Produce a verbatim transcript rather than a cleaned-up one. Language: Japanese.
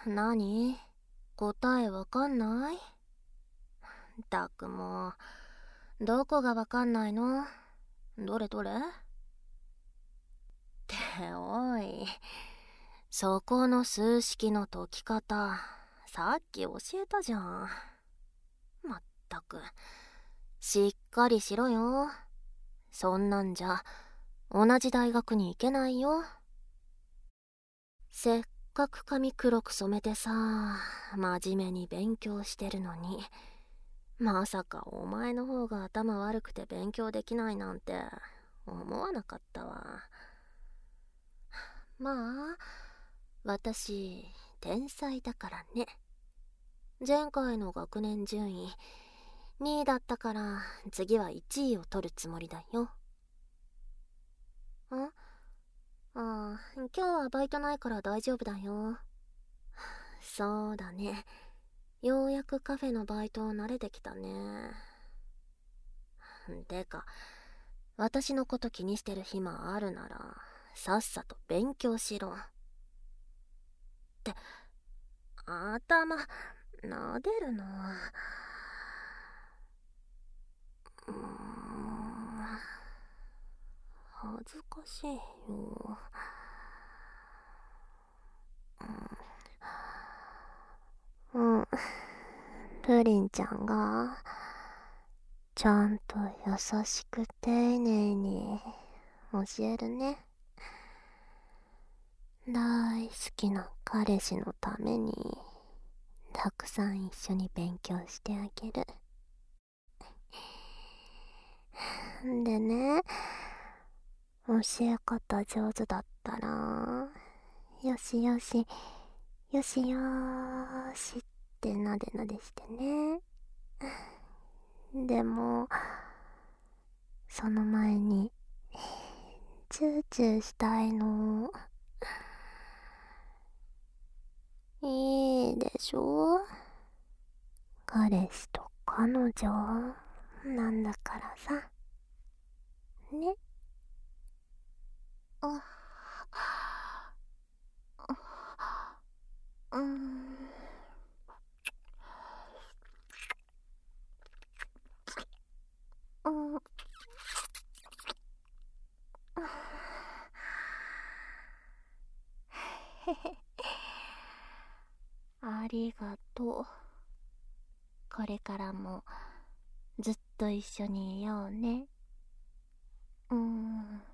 何？答えわかんない？ったくもう、どこがわかんないの？どれどれ？っておい、そこの数式の解き方、さっき教えたじゃん。まったく、しっかりしろよ。そんなんじゃ同じ大学に行けないよ。せっかく髪黒く染めてさ、真面目に勉強してるのに、まさかお前の方が頭悪くて勉強できないなんて思わなかったわ。まあ私天才だからね。前回の学年順位にいだったから、次はいちいを取るつもりだよ。ん？ああ、今日はバイトないから大丈夫だよ。そうだね、ようやくカフェのバイト慣れてきたね。てか、私のこと気にしてる暇あるならさっさと勉強しろ。って、頭撫でるの。うーん、恥ずかしいよ。うん、うん、プリンちゃんがちゃんと優しく丁寧に教えるね。大好きな彼氏のためにたくさん一緒に勉強してあげる。でね、教え方上手だったら、よしよし、よしよーしってなでなでしてね。でも、その前に、チューチューしたいの。いいでしょ？彼氏と彼女なんだからさ。ね。あ、うん。うん。ありがとう。これからもずっと一緒にいようね。うーん。